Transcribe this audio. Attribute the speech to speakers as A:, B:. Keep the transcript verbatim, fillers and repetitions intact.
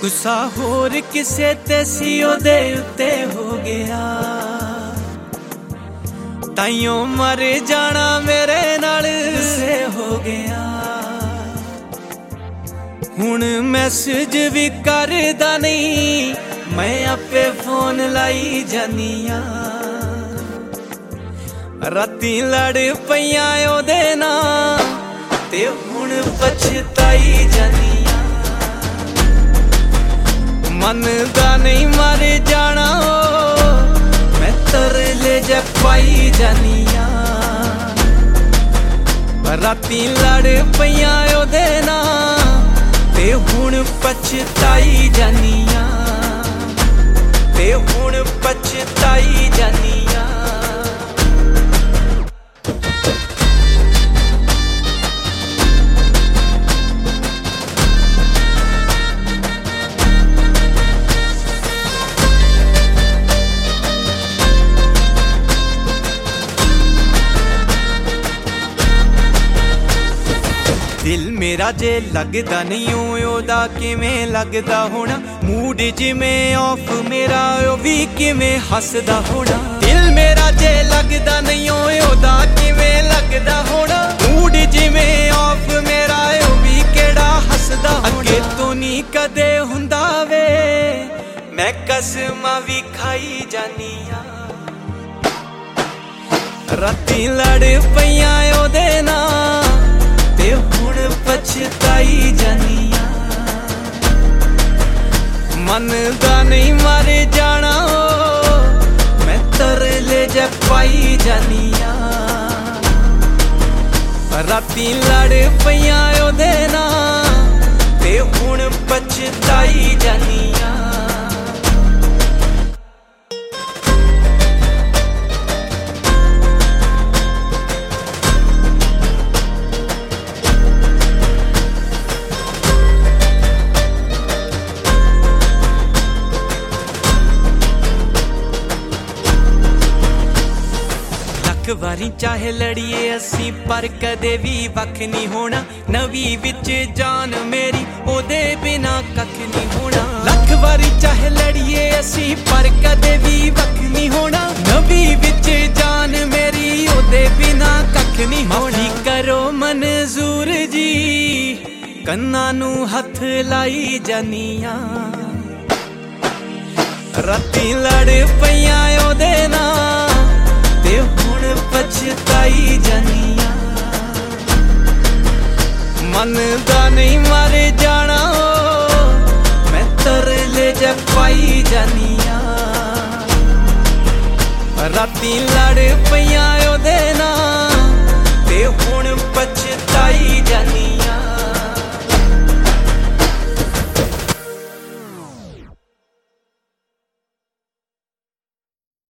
A: गुस्सा होर किसे ते सी ओदे उत्ते हो गया, ताइयों मर जाना मेरे नाल से हो गया। हुण मैसेज भी करदा नहीं, मैं आपे फोन लाई जानिया। राती लड़ पईयां ओदे नाल ते हुण पछताई जानिया। मन दा नहीं मर जाना मैं तरले जे पाई जानिया। राती लड़ पईयां ओदे नाल ते हुण पछताई जानिया, ते हुण पछताई जानिया। दिल मेरा जे लगदा नहीं ओदा किवें लगदा होना। मूड जिवें ऑफ मेरा ओ भी किवें हसदा होना। दिल मेरा जे लगदा नहीं ओदा किवें लगदा होना। मूड जिवें ऑफ मेरा ओ भी केड़ा हसदा होना। अगे तो नहीं कदे हुंदा वे मैं कसमां भी खाई जानिया। राती लड़ पईयां ओदे नाल ते हुण पछताई जानिया। मन दा नहीं मर जाना मैं तरले जे पाई जानिया। राती लड़ पईयां ओदे नाल ते हुण पछताई जानिया। एक वारी चाहे लड़िए असी पर कदे भी वख नहीं होना। नवी विच जान मेरी ओदे बिना कख नहीं होना। लख वारी चाहे लड़िए असी पर कदे भी वख नहीं होना। नवी विच जान मेरी ओदे बिना कख नहीं होना। माफी करो मंजूर जी कन्ना नू हथ लाई जानिया। राती लड़ पईयां ओदे नाल ते हुण पछताई जानिया। मन दा नहीं मर जाना मैं तरले जे पाई जानिया। राती लड़ पईयां ओदे नाल ते हुण पछताई जानिया।